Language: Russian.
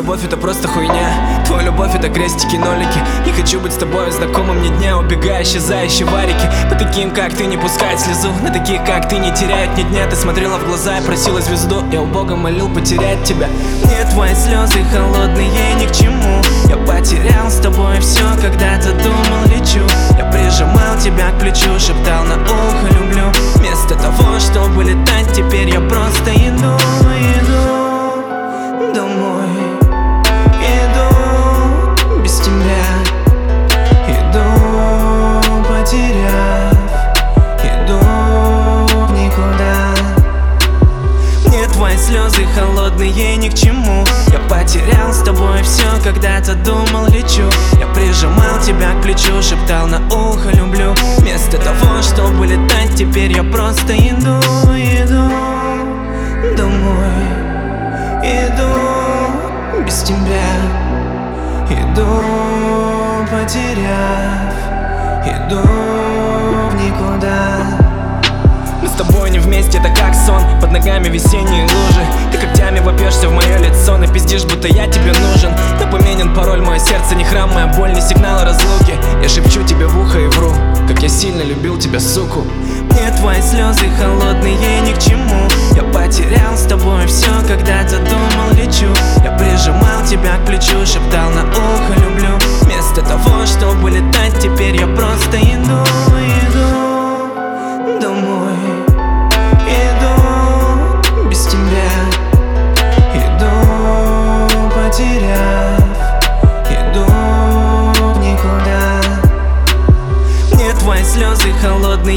любовь это просто хуйня. Твоя любовь это крестики, нолики. Не хочу быть с тобой знакомым ни дня. Убегая, исчезающие варики. По таким, как ты, не пускать слезу. На таких, как ты, не теряют ни дня. Ты смотрела в глаза и просила звезду. Я у Бога молил потерять тебя. Мне твои слезы холодные ни к чему. Я потерял с тобой все, когда-то думал лечу. Я прижимал тебя к плечу, шептал на ухо люблю. Вместо того, чтобы летать, теперь я просто иду домой. Иду без тебя, иду потеряв, иду в никуда. Мне твои слезы холодные ни к чему. Я потерял с тобой все, когда-то думал лечу. Я прижимал тебя к плечу, шептал на ухо люблю. Вместо того, чтобы летать, теперь я просто иду домой. Иду без тебя, иду потеряв, иду в никуда. Мы с тобой не вместе, это как сон. Под ногами весенние лужи. Ты когтями вопьешься в мое лицо. Напиздишь, будто я тебе нужен. Напомнен пароль, мое сердце не храм, моя боль не сигнал разлуки. Я шепчу тебе в ухо и вру, как я сильно любил тебя, суку. Мне твои слезы холодные ни к чему. Я потерял с тобой все, когда-то думал лечу. Я прижимал тебя к плечу, шептал на ухо люблю. Вместо того, чтобы летать, теперь я просто иду домой. Иду без тебя, иду потеряв, иду в никуда. Мне твои слезы холодные